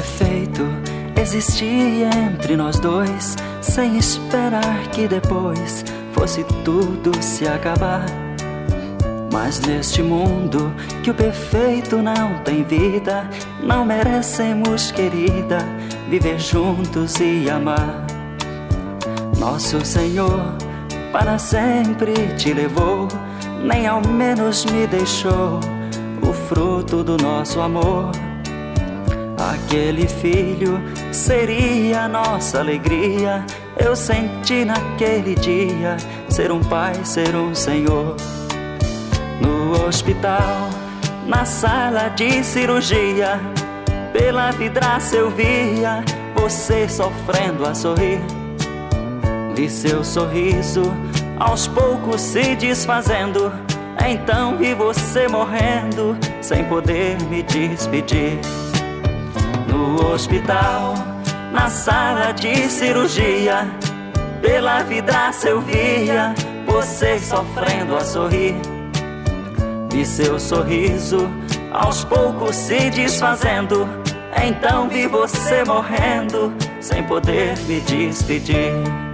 perfeito existia entre nós dois, sem esperar que depois fosse tudo se acabar. Mas neste mundo que o perfeito não tem vida, não merecemos, querida, viver juntos e amar. Nosso Senhor para sempre te levou, nem ao menos me deixou o fruto do nosso amor. Aquele filho seria a nossa alegria. Eu senti naquele dia ser um pai, ser um Senhor. No hospital, na sala de cirurgia, pela vidraça eu via você sofrendo a sorrir. Vi seu sorriso aos poucos se desfazendo, então vi você morrendo sem poder me despedir. No hospital, na sala de cirurgia, pela vidraça eu via você sofrendo a sorrir. Vi seu sorriso aos poucos se desfazendo, então vi você morrendo sem poder me despedir.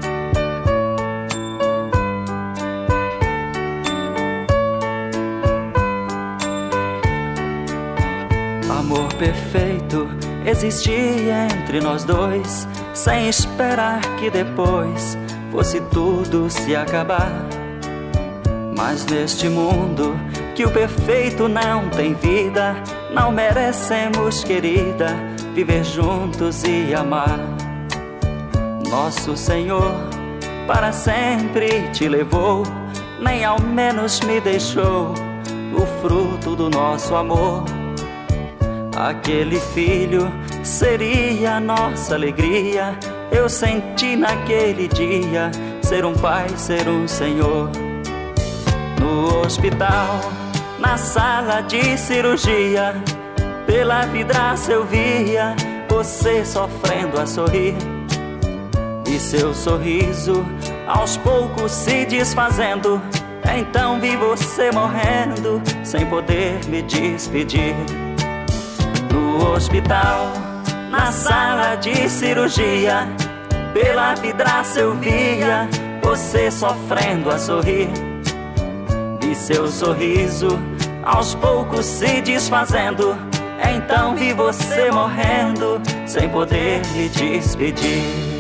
Amor perfeito existia entre nós dois, sem esperar que depois fosse tudo se acabar. Mas neste mundo que o perfeito não tem vida, não merecemos, querida, viver juntos e amar. Nosso Senhor para sempre te levou, nem ao menos me deixou o fruto do nosso amor. Aquele filho seria a nossa alegria. Eu senti naquele dia ser um pai, ser um Senhor. No hospital, na sala de cirurgia, pela vidraça eu via você sofrendo a sorrir. E seu sorriso aos poucos se desfazendo, então vi você morrendo sem poder me despedir. No hospital, na sala de cirurgia, pela vidraça eu via você sofrendo a sorrir. Vi seu sorriso aos poucos se desfazendo, então vi você morrendo sem poder me despedir.